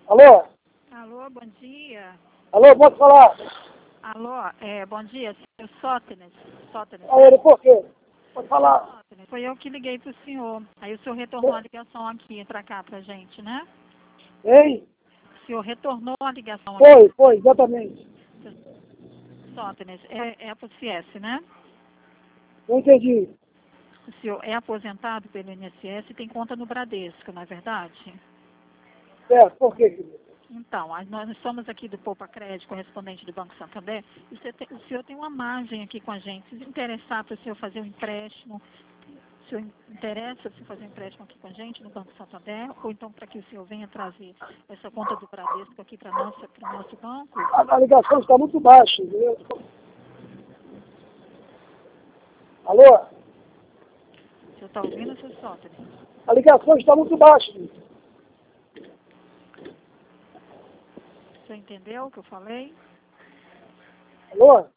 Alô? Alô, bom dia. Alô, pode falar? Alô, bom dia, senhor Sótenes. Alô, por quê? Pode falar. Sótenes, foi eu que liguei para o senhor. Aí o senhor retornou a ligação aqui para cá pra gente, né? Hein? O senhor retornou a ligação aqui. Foi, exatamente. Sótenes, é a PCS, né? Não entendi. O senhor é aposentado pelo INSS e tem conta no Bradesco, não é verdade? Certo, por quê, querido? Então, nós somos aqui do Poupa Crédito, correspondente do Banco Santander, e o senhor tem uma margem aqui com a gente. Se interessar para o senhor fazer um empréstimo, o senhor interessa se fazer um empréstimo aqui com a gente no Banco Santander, ou então para que o senhor venha trazer essa conta do Bradesco aqui para o nosso banco? A ligação está muito baixa, entendeu? Alô? O senhor está ouvindo, seu Sótenes? A ligação está muito baixa. O senhor entendeu o que eu falei? Alô?